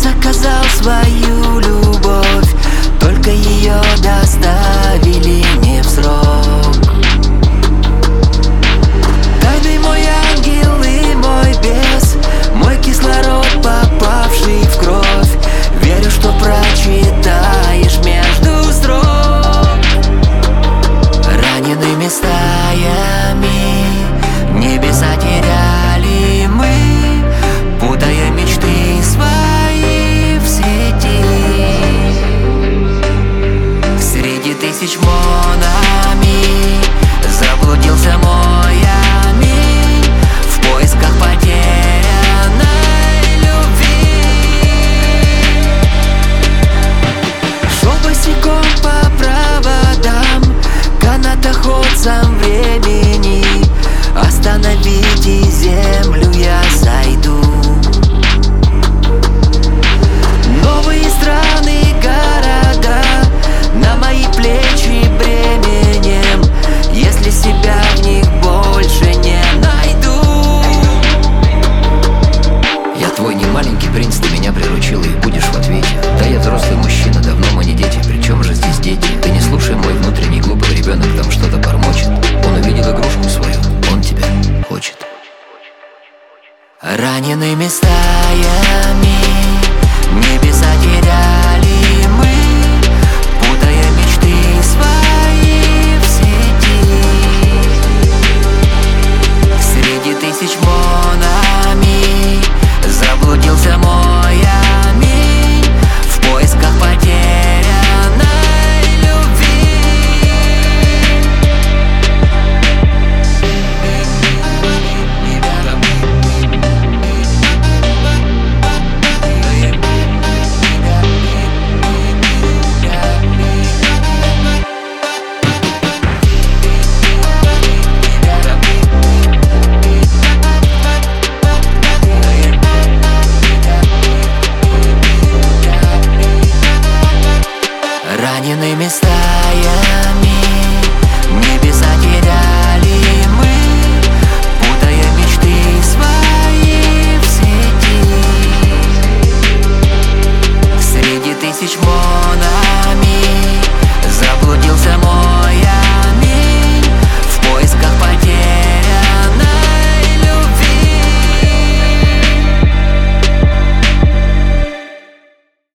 заказал свою любовь, только ее доставили не в срок. Тайный мой ангел и мой бес, мой кислород, попавший в кровь. Верю, что прочитаешь между строк. Ранеными стаями небеса теряли мы, путая мечты свои в сети. Среди тысяч монами заблудился мой аминь в поисках потерянной любви. Шел босиком по проводам, канатоходцам времени. Остановите землю, я сойду. Новые страны, города на мои плечи бременем, если себя в них больше не найду. Я твой не маленький принц, ты меня приручила и будешь в ответе. Да, я взрослый мужчина, давно мы не дети. Причем же здесь дети? Ты не слушай, мой внутренний глупый ребенок там что-то бормочет. Он увидел игрушку свою, он тебя хочет. Ранеными стаями небеса теряли мы, путая мечты свои в сети. Среди тысяч монами заблудился мой аминь в поисках потерянной любви. Ранеными стаями небеса теряли мы, путая мечты свои в сети. Среди тысяч